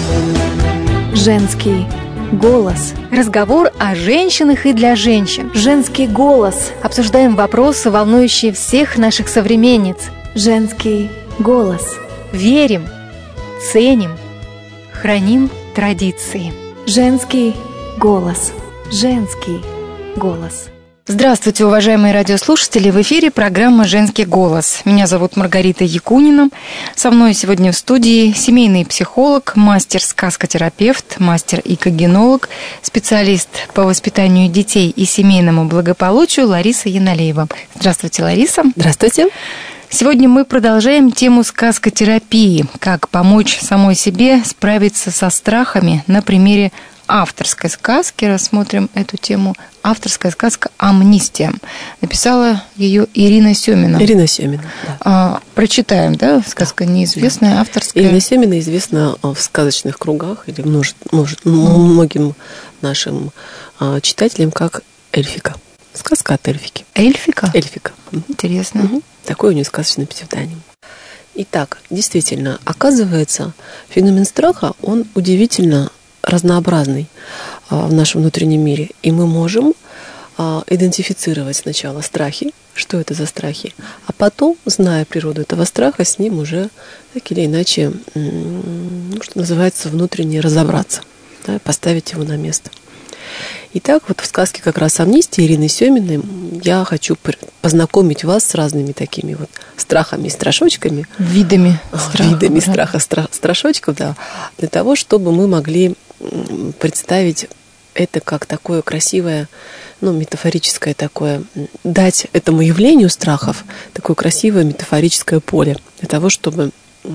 Женский голос. Разговор о женщинах и для женщин. Женский голос. Обсуждаем вопросы, волнующие всех наших современниц. Женский голос. Верим, ценим, храним традиции. Женский голос. Женский голос. Здравствуйте, уважаемые радиослушатели! В эфире программа «Женский голос». Меня зовут Маргарита Якунина. Со мной сегодня в студии семейный психолог, мастер-сказкотерапевт, мастер-икогенолог, специалист по воспитанию детей и семейному благополучию Лариса Яналеева. Здравствуйте, Лариса. Здравствуйте. Сегодня мы продолжаем тему сказкотерапии. Как помочь самой себе справиться со страхами на примере авторской сказки. Рассмотрим эту тему. Авторская сказка «Амнистия». Написала ее Ирина Сёмина. Ирина Сёмина, да. Прочитаем, да? Сказка неизвестная, да. Авторская. Ирина Сёмина известна в сказочных кругах или многим нашим читателям как Эльфика. Сказка от Эльфики. Эльфика? Эльфика. Интересно. Такой у нее сказочный псевдоним. Итак, действительно, оказывается, феномен страха, он удивительно разнообразный в нашем внутреннем мире. И мы можем идентифицировать сначала страхи, что это за страхи, а потом, зная природу этого страха, с ним уже так или иначе, что называется, внутренне разобраться, да, поставить его на место. Итак, вот в сказке как раз «Амнистия» Ирины Сёминой я хочу познакомить вас с разными такими вот страхами и страшочками. Видами страха, страшочков, да, для того, чтобы мы могли представить это как такое красивое, метафорическое такое, дать этому явлению страхов такое красивое метафорическое поле для того, чтобы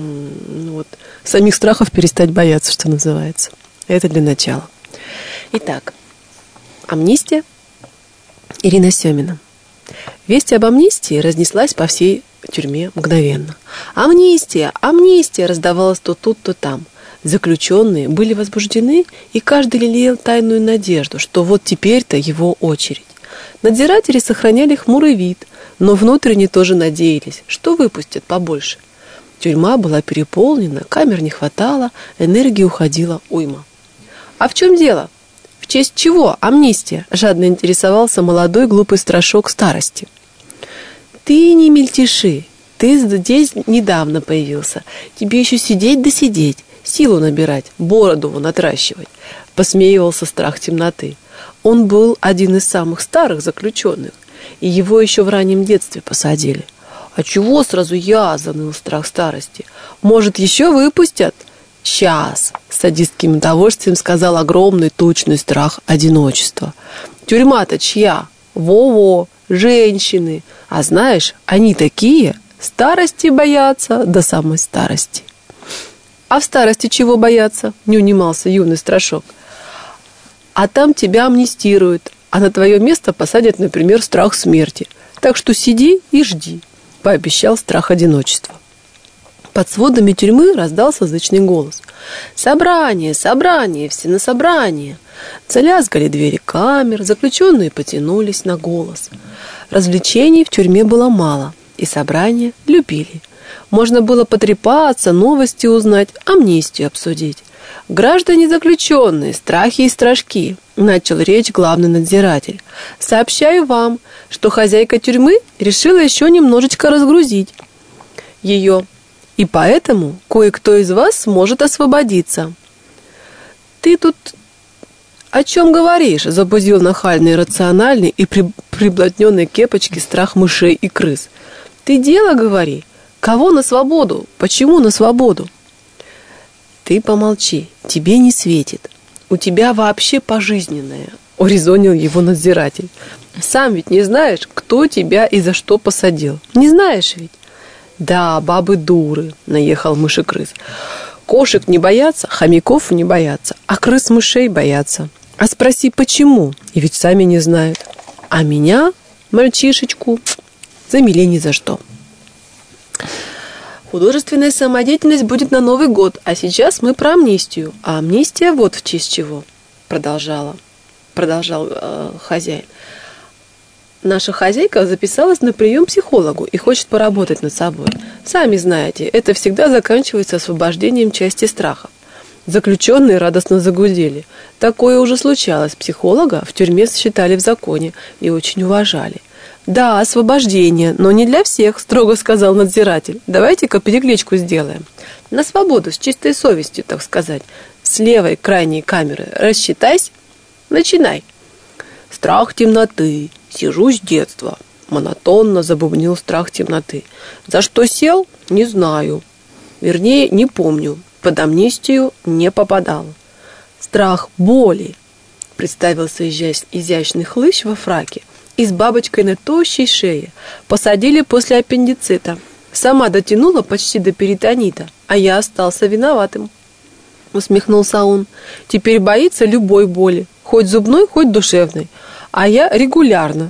самих страхов перестать бояться, что называется. Это для начала. Итак, «Амнистия», Ирина Сёмина. Весть об амнистии разнеслась по всей тюрьме мгновенно. «Амнистия! Амнистия!» раздавалась то тут, то там. Заключенные были возбуждены, и каждый лелеял тайную надежду, что вот теперь-то его очередь. Надзиратели сохраняли хмурый вид, но внутренне тоже надеялись, что выпустят побольше. Тюрьма была переполнена, камер не хватало, энергии уходила уйма. «А в чем дело? В честь чего амнистия?» — жадно интересовался молодой глупый страшок старости. «Ты не мельтеши, ты здесь недавно появился, тебе еще сидеть да сидеть, силу набирать, бороду отращивать», — посмеивался страх темноты. Он был один из самых старых заключенных, и его еще в раннем детстве посадили. «А чего сразу я?» — заныл страх старости. «Может, еще выпустят?» «Сейчас», — с садистским удовольствием сказал огромный точный страх одиночества. «Тюрьма-то чья? Во-во, женщины. А знаешь, они такие, старости боятся до самой старости». «А в старости чего бояться?» — не унимался юный страшок. «А там тебя амнистируют, а на твое место посадят, например, страх смерти. Так что сиди и жди», — пообещал страх одиночества. Под сводами тюрьмы раздался зычный голос. «Собрание! Собрание! Все на собрание!» Залязгали двери камер, заключенные потянулись на голос. Развлечений в тюрьме было мало, и собрание любили. Можно было потрепаться, новости узнать, амнистию обсудить. «Граждане заключенные, страхи и страшки», — начал речь главный надзиратель. «Сообщаю вам, что хозяйка тюрьмы решила еще немножечко разгрузить ее. И поэтому кое-кто из вас сможет освободиться». «Ты тут о чем говоришь?» — забузил нахальный, иррациональный и приблотненной кепочки страх мышей и крыс. «Ты дело говори. Кого на свободу? Почему на свободу?» «Ты помолчи, тебе не светит. У тебя вообще пожизненное», — урезонил его надзиратель. «Сам ведь не знаешь, кто тебя и за что посадил. Не знаешь ведь?» «Да, бабы дуры», — наехал мыши-крыс. «Кошек не боятся, хомяков не боятся, а крыс-мышей боятся. А спроси, почему, и ведь сами не знают. А меня, мальчишечку, замели ни за что». «Художественная самодеятельность будет на Новый год, а сейчас мы про амнистию. А амнистия вот в честь чего», — продолжал хозяин. Наша хозяйка записалась на прием к психологу и хочет поработать над собой. Сами знаете, это всегда заканчивается освобождением части страхов. Заключенные радостно загудели. Такое уже случалось. Психолога в тюрьме считали в законе и очень уважали. «Да, освобождение, но не для всех», – строго сказал надзиратель. «Давайте-ка перекличку сделаем. На свободу, с чистой совестью, так сказать. С левой крайней камеры рассчитайся. Начинай». «Страх темноты. Сижу с детства». Монотонно забубнил страх темноты. «За что сел? Не знаю. Вернее, не помню. Под амнистию не попадал». «Страх боли», – представился изящный хлыщ во фраке и с бабочкой на тощей шее. «Посадили после аппендицита. Сама дотянула почти до перитонита, а я остался виноватым». Усмехнулся он. «Теперь боится любой боли, хоть зубной, хоть душевной. А я регулярно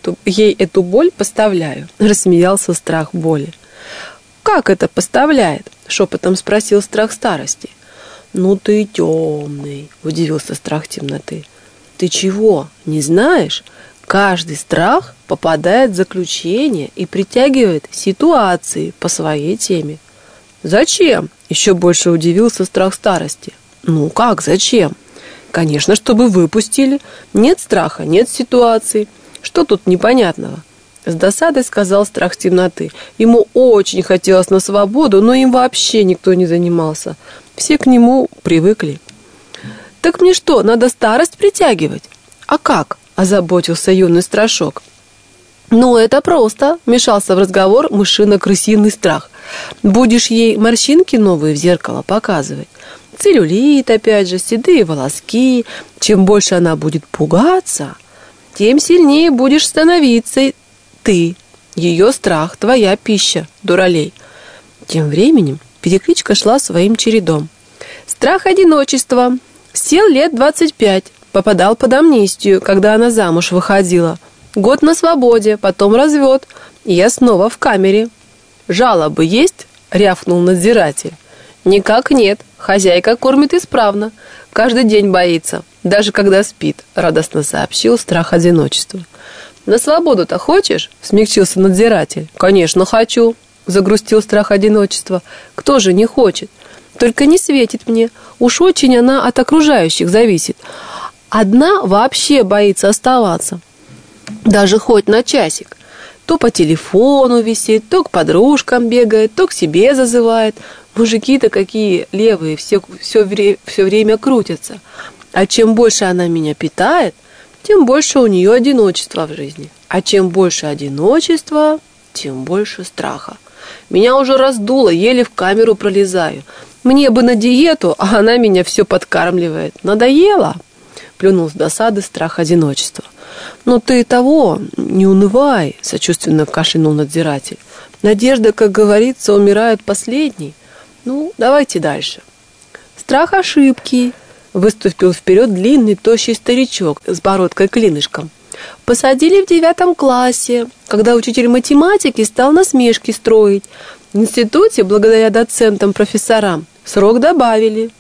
ей эту боль поставляю», – рассмеялся страх боли. «Как это поставляет?» – шепотом спросил страх старости. «Ну ты темный», – удивился страх темноты. «Ты чего, не знаешь? Каждый страх попадает в заключение и притягивает ситуации по своей теме». «Зачем?» – еще больше удивился страх старости. «Ну как, зачем? Конечно, чтобы выпустили. Нет страха, нет ситуации. Что тут непонятного?» С досадой сказал страх темноты. Ему очень хотелось на свободу, но им вообще никто не занимался. Все к нему привыкли. «Так мне что, надо старость притягивать?» «А как?» – озаботился юный страшок. «Ну, это просто», – вмешался в разговор мышино-крысиный страх. «Будешь ей морщинки новые в зеркало показывать. Целлюлит, опять же, седые волоски. Чем больше она будет пугаться, тем сильнее будешь становиться ты. Ее страх – твоя пища, дуралей». Тем временем перекличка шла своим чередом. Страх одиночества. Сел лет 25. Попадал под амнистию, когда она замуж выходила. Год на свободе, потом развод. И я снова в камере. «Жалобы есть?» – рявкнул надзиратель. «Никак нет. Хозяйка кормит исправно. Каждый день боится, даже когда спит», – радостно сообщил страх одиночества. «На свободу-то хочешь?» – смягчился надзиратель. «Конечно, хочу», – загрустил страх одиночества. «Кто же не хочет? Только не светит мне. Уж очень она от окружающих зависит. Одна вообще боится оставаться. Даже хоть на часик. То по телефону висит, то к подружкам бегает, то к себе зазывает. Мужики-то какие левые, все время крутятся. А чем больше она меня питает, тем больше у нее одиночества в жизни. А чем больше одиночества, тем больше страха. Меня уже раздуло, еле в камеру пролезаю. Мне бы на диету, а она меня все подкармливает. Надоело?» Плюнул с досады страх одиночества. «Ну ты того, не унывай», сочувственно кашлянул надзиратель. «Надежда, как говорится, умирает последней. Ну, давайте дальше». Страх ошибки. Выступил вперед длинный, тощий старичок с бородкой-клинышком. Посадили в 9 классе, когда учитель математики стал насмешки строить. В институте, благодаря доцентам-профессорам, срок добавили.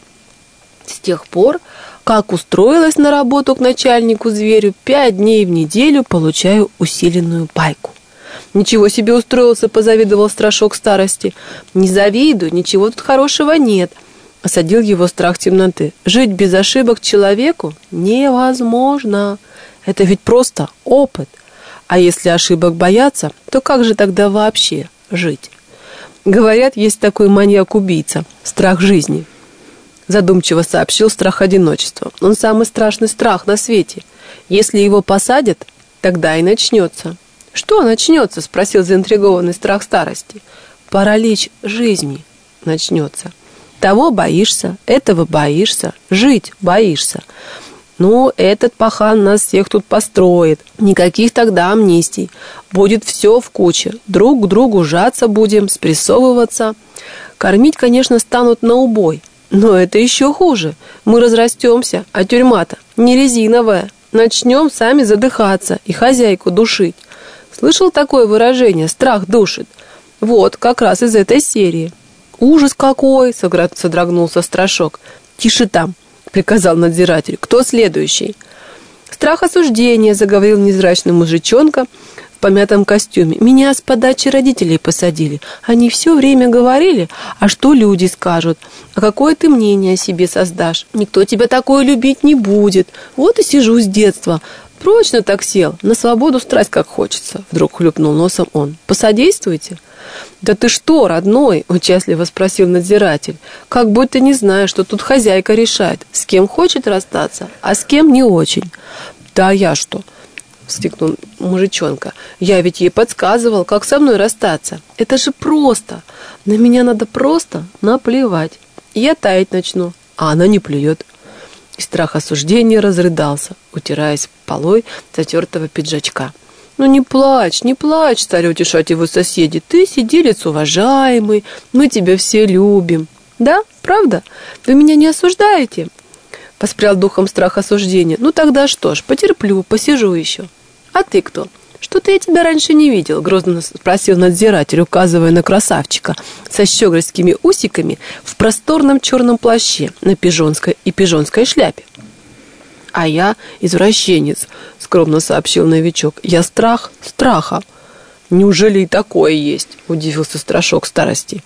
С тех пор, как устроилась на работу к начальнику-зверю, 5 дней в неделю получаю усиленную пайку. «Ничего себе устроился», – позавидовал страшок старости. «Не завидую, ничего тут хорошего нет», – осадил его страх темноты. «Жить без ошибок человеку невозможно. Это ведь просто опыт. А если ошибок бояться, то как же тогда вообще жить? Говорят, есть такой маньяк-убийца, страх жизни», – задумчиво сообщил страх одиночества. «Он самый страшный страх на свете. Если его посадят, тогда и начнется». «Что начнется?» – спросил заинтригованный страх старости. «Паралич жизни начнется. Того боишься, этого боишься, жить боишься. Ну, этот пахан нас всех тут построит. Никаких тогда амнистий. Будет все в куче. Друг к другу жаться будем, спрессовываться. Кормить, конечно, станут на убой. Но это еще хуже. Мы разрастемся, а тюрьма-то не резиновая. Начнем сами задыхаться и хозяйку душить. Слышал такое выражение «страх душит»? Вот, как раз из этой серии». «Ужас какой!» – содрогнулся страшок. «Тише там!» – приказал надзиратель. «Кто следующий?» «Страх осуждения», – заговорил невзрачный мужичонка помятом костюме. Меня с подачи родителей посадили. Они все время говорили, а что люди скажут, а какое ты мнение о себе создашь. Никто тебя такое любить не будет. Вот и сижу с детства. Прочно так сел, на свободу страсть как хочется. Вдруг хлюпнул носом он. Посодействуйте? Да ты что, родной? Участливо спросил надзиратель. Как будто не зная, что тут хозяйка решает, с кем хочет расстаться, а с кем не очень. Да а я что? Вскрикнул мужичонка. Я ведь ей подсказывал, как со мной расстаться. Это же просто. На меня надо просто наплевать. Я таять начну, а она не плюет. И страх осуждения разрыдался, утираясь полой затертого пиджачка. Ну не плачь, стали утешать его соседи. Ты сиделец уважаемый, мы тебя все любим. Да, правда? Вы меня не осуждаете? Поспрял духом страх осуждения. Ну тогда что ж, потерплю, посижу еще. А ты кто? Что-то я тебя раньше не видел, грозно спросил надзиратель, указывая на красавчика со щегольскими усиками в просторном черном плаще на пижонской шляпе. А я извращенец, скромно сообщил новичок. Я страха. Неужели и такое есть? Удивился страшок старости.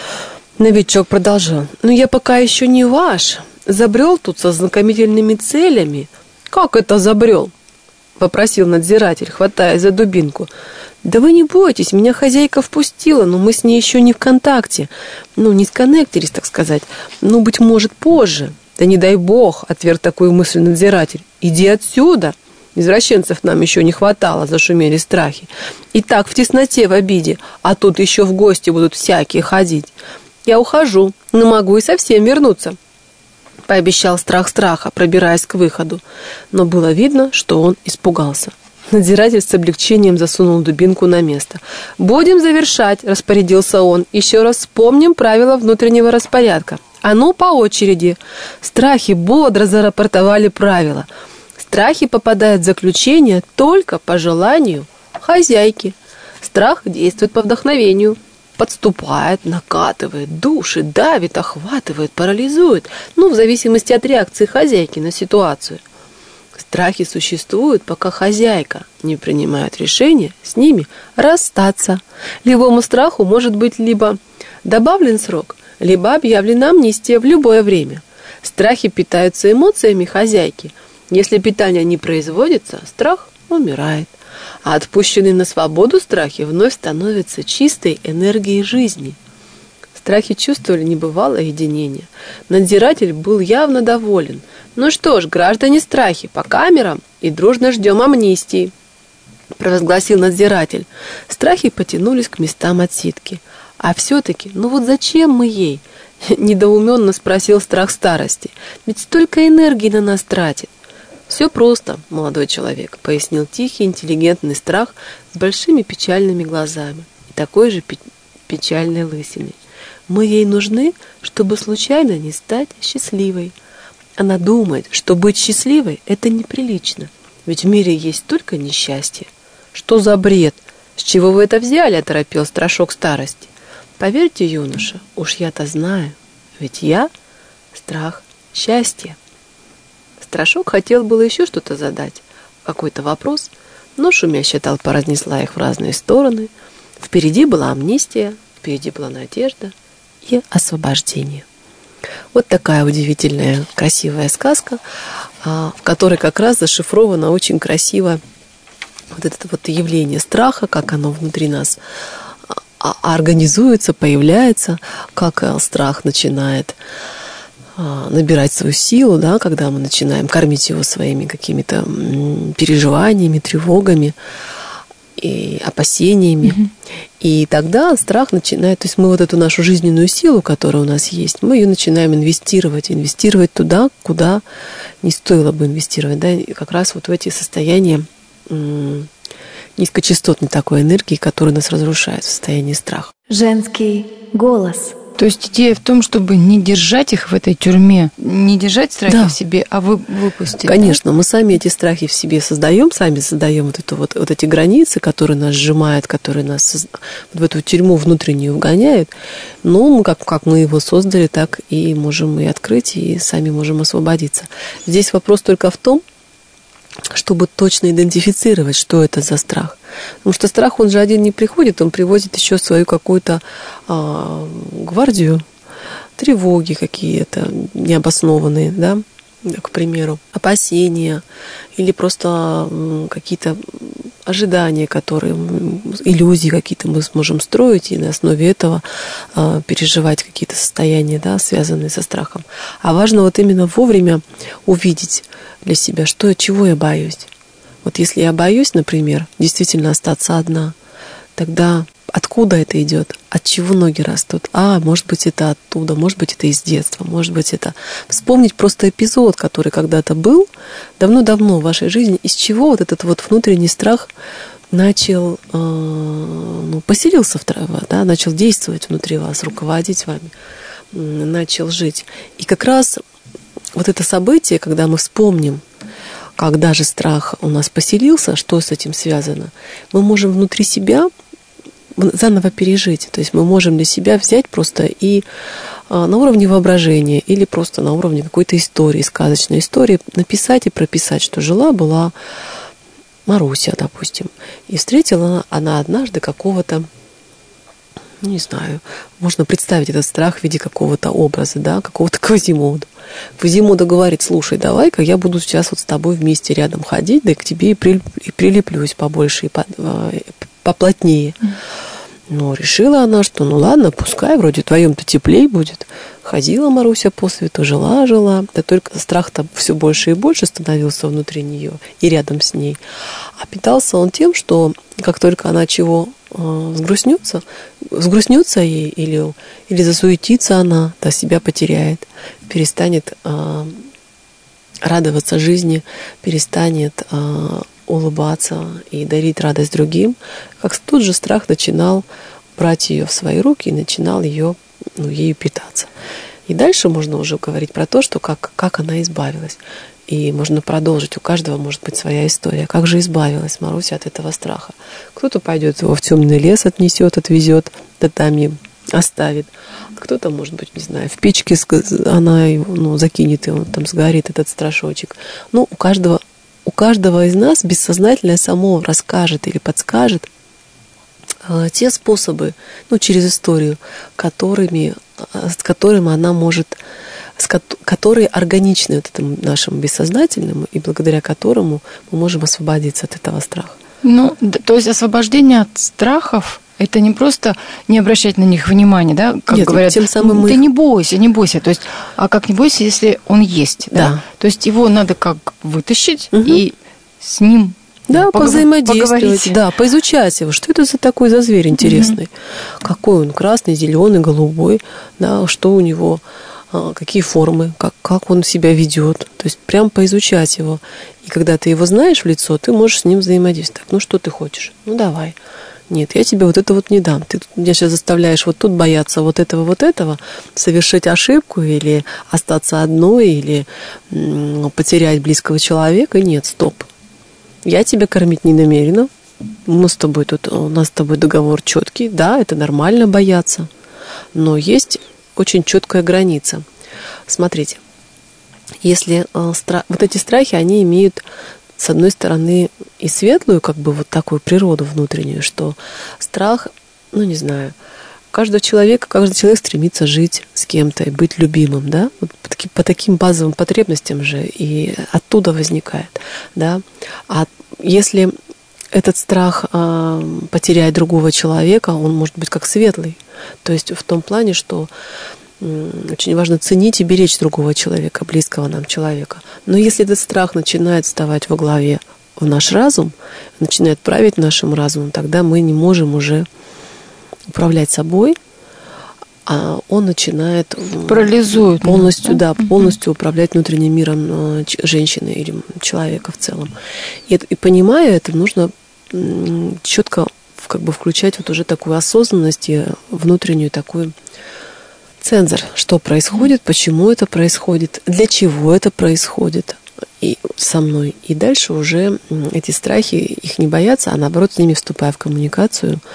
Новичок продолжал. Ну я пока еще не ваш. Забрел тут со знакомительными целями. Как это забрел? Попросил надзиратель, хватая за дубинку. Да вы не бойтесь, меня хозяйка впустила, но мы с ней еще не в контакте. Ну, не сконнектились, так сказать. Ну, быть может, позже. Да не дай бог, отверг такую мысль надзиратель. Иди отсюда. Извращенцев нам еще не хватало, зашумели страхи. И так в тесноте, в обиде, а тут еще в гости будут всякие ходить. Я ухожу, но могу и совсем вернуться. Пообещал страх страха, пробираясь к выходу. Но было видно, что он испугался. Надзиратель с облегчением засунул дубинку на место. «Будем завершать», – распорядился он. «Еще раз вспомним правила внутреннего распорядка. А ну, по очереди». Страхи бодро зарапортовали правила. Страхи попадают в заключение только по желанию хозяйки. Страх действует по вдохновению. Подступает, накатывает, душит, давит, охватывает, парализует. Ну, в зависимости от реакции хозяйки на ситуацию. Страхи существуют, пока хозяйка не принимает решение с ними расстаться. Любому страху может быть либо добавлен срок, либо объявлена амнистия в любое время. Страхи питаются эмоциями хозяйки. Если питание не производится, страх умирает. А отпущенные на свободу страхи вновь становятся чистой энергией жизни. Страхи чувствовали небывалое единение. Надзиратель был явно доволен. Ну что ж, граждане страхи, по камерам и дружно ждем амнистии, провозгласил надзиратель. Страхи потянулись к местам отсидки. А все-таки, ну вот зачем мы ей? Недоуменно спросил страх старости. Ведь столько энергии на нас тратит. «Все просто, молодой человек», — пояснил тихий, интеллигентный страх с большими печальными глазами и такой же печальной лысиной. «Мы ей нужны, чтобы случайно не стать счастливой. Она думает, что быть счастливой — это неприлично, ведь в мире есть только несчастье». «Что за бред? С чего вы это взяли?» — оторопел страшок старости. «Поверьте, юноша, уж я-то знаю, ведь я — страх счастья». Страшок хотел было еще что-то задать, какой-то вопрос, но шумящая толпа разнесла их в разные стороны. Впереди была амнистия, впереди была надежда и освобождение. Вот такая удивительная, красивая сказка, в которой как раз зашифровано очень красиво вот это вот явление страха, как оно внутри нас организуется, появляется, как страх начинает набирать свою силу, да, когда мы начинаем кормить его своими какими-то переживаниями, тревогами и опасениями. Mm-hmm. И тогда страх начинает, то есть мы вот эту нашу жизненную силу, которая у нас есть, мы ее начинаем инвестировать туда, куда не стоило бы инвестировать, да, и как раз вот в эти состояния низкочастотной такой энергии, которая нас разрушает в состоянии страха. Женский голос. То есть идея в том, чтобы не держать их в этой тюрьме, не держать страхи в себе, а выпустить. Конечно, да? Мы сами эти страхи в себе создаем, сами создаем вот эти границы, которые нас сжимают, которые нас в эту тюрьму внутреннюю вгоняют. Но как мы его создали, так и можем и открыть, и сами можем освободиться. Здесь вопрос только в том, чтобы точно идентифицировать, что это за страх. Потому что страх, он же один не приходит, он приводит еще свою какую-то гвардию, тревоги какие-то необоснованные, да, к примеру, опасения или просто какие-то ожидания, которые, иллюзии какие-то мы сможем строить и на основе этого переживать какие-то состояния, да, связанные со страхом. А важно вот именно вовремя увидеть для себя, чего я боюсь. Вот если я боюсь, например, действительно остаться одна, тогда откуда это идет? От чего ноги растут? Может быть, это оттуда, может быть, это из детства, может быть, это... Вспомнить просто эпизод, который когда-то был, давно-давно в вашей жизни, из чего вот этот вот внутренний страх начал, поселился да, начал действовать внутри вас, руководить вами, начал жить. И как раз вот это событие, когда мы вспомним, когда же страх у нас поселился, что с этим связано, мы можем внутри себя заново пережить. То есть мы можем для себя взять просто и на уровне воображения или просто на уровне какой-то истории, сказочной истории, написать и прописать, что жила-была Маруся, допустим, и встретила она однажды какого-то, не знаю, можно представить этот страх в виде какого-то образа, да, какого-то Квазимода. Квазимода говорит: слушай, давай-ка я буду сейчас вот с тобой вместе рядом ходить, да и к тебе и прилеплюсь побольше и поплотнее. Но решила она, что ладно, пускай, вроде твоем-то теплей будет. Ходила Маруся по свету, жила, да только страх-то все больше и больше становился внутри нее и рядом с ней. А питался он тем, что как только она чего сгрустнется ей или засуетится она, да, себя потеряет, перестанет радоваться жизни, перестанет улыбаться и дарить радость другим, как тут же страх начинал брать ее в свои руки и начинал ею питаться. И дальше можно уже говорить про то, что как она избавилась. И можно продолжить. У каждого может быть своя история. Как же избавилась Маруся от этого страха? Кто-то пойдет его в темный лес, отнесет, отвезет, да там и оставит. Кто-то, может быть, не знаю, в печке она его закинет, и он там сгорит, этот страшочек. У каждого из нас бессознательное само расскажет или подскажет те способы, через историю, с которыми она может, которые органичны вот этому нашему бессознательному, и благодаря которому мы можем освободиться от этого страха. То есть освобождение от страхов — это не просто не обращать на них внимания, да, как Нет, говорят, тем самым ты не бойся, то есть, как не бойся, если он есть, да? То есть его надо как вытащить и с ним повзаимодействовать, поизучать его. Что это за такой за зверь интересный? Какой он? Красный, зеленый, голубой, да, что у него, какие формы, как он себя ведет. То есть прям поизучать его. И когда ты его знаешь в лицо, ты можешь с ним взаимодействовать. Так, что ты хочешь? Давай. Нет, я тебе вот это вот не дам. Ты меня сейчас заставляешь вот тут бояться вот этого, совершить ошибку или остаться одной, или потерять близкого человека. Нет, стоп. Я тебя кормить не намерена. У нас с тобой договор четкий. Да, это нормально бояться. Но есть очень четкая граница. Смотрите, если вот эти страхи, они имеют, с одной стороны, и светлую, вот такую природу внутреннюю, что страх, каждый человек стремится жить с кем-то и быть любимым, да, вот по таким базовым потребностям же и оттуда возникает, да. А если этот страх потерять другого человека, он может быть как светлый, то есть в том плане, что очень важно ценить и беречь другого человека, близкого нам человека. Но если этот страх начинает вставать во главе в наш разум, начинает править нашим разумом, тогда мы не можем уже управлять собой, а он начинает парализует полностью управлять внутренним миром женщины или человека в целом. И понимая это, нужно четко включать вот уже такую осознанность и внутреннюю такую цензор, что происходит, почему это происходит, для чего это происходит и со мной. И дальше уже эти страхи, их не бояться, а наоборот с ними вступая в коммуникацию,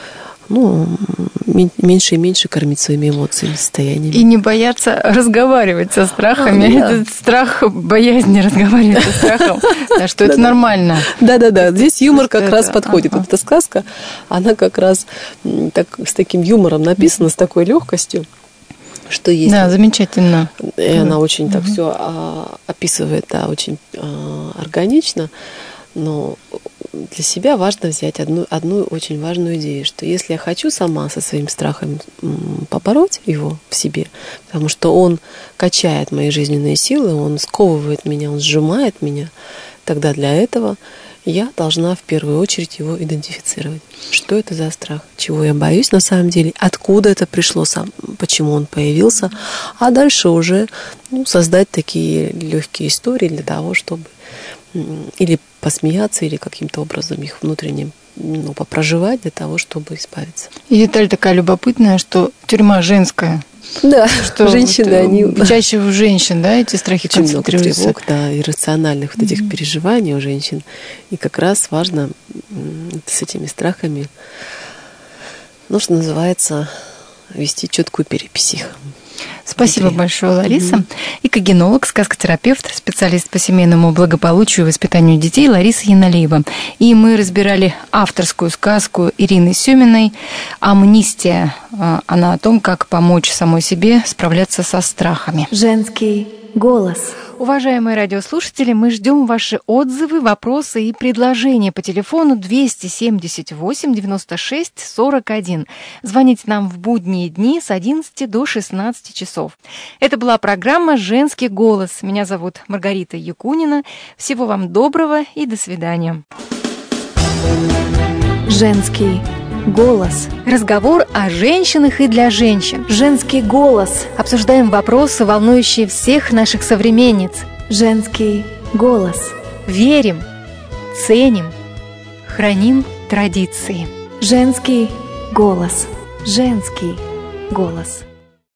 меньше и меньше кормить своими эмоциями, состояниями. И не бояться разговаривать со страхами. Этот страх боязни разговаривать со страхом, что это нормально. Да. Здесь юмор как раз подходит. Вот эта сказка, она как раз с таким юмором написана, с такой легкостью, что есть. Да, замечательно. И она очень так все описывает, да, очень органично. Но для себя важно взять одну очень важную идею, что если я хочу сама со своим страхом побороть его в себе, потому что он качает мои жизненные силы, он сковывает меня, он сжимает меня, тогда для этого я должна в первую очередь его идентифицировать. Что это за страх? Чего я боюсь на самом деле? Откуда это пришло сам? Почему он появился? А дальше уже создать такие легкие истории для того, чтобы или посмеяться, или каким-то образом их внутренне попроживать для того, чтобы избавиться. И деталь такая любопытная, что тюрьма женская. Да, что женщины, они... Чаще у женщин, да, эти страхи очень много концентрируются. тревог, да, иррациональных вот этих переживаний у женщин. И как раз важно с этими страхами, что называется, вести четкую перепись их. Спасибо большое, Лариса. Экогенолог, сказкотерапевт, специалист по семейному благополучию и воспитанию детей Лариса Яналеева. И мы разбирали авторскую сказку Ирины Сёминой «Амнистия». Она о том, как помочь самой себе справляться со страхами. Женский голос. Уважаемые радиослушатели, мы ждем ваши отзывы, вопросы и предложения по телефону 278 96 41. Звоните нам в будние дни с 11 до 16 часов. Это была программа «Женский голос». Меня зовут Маргарита Якунина. Всего вам доброго и до свидания. Женский голос. Разговор о женщинах и для женщин. Женский голос. Обсуждаем вопросы, волнующие всех наших современниц. Женский голос. Верим, ценим, храним традиции. Женский голос. Женский голос.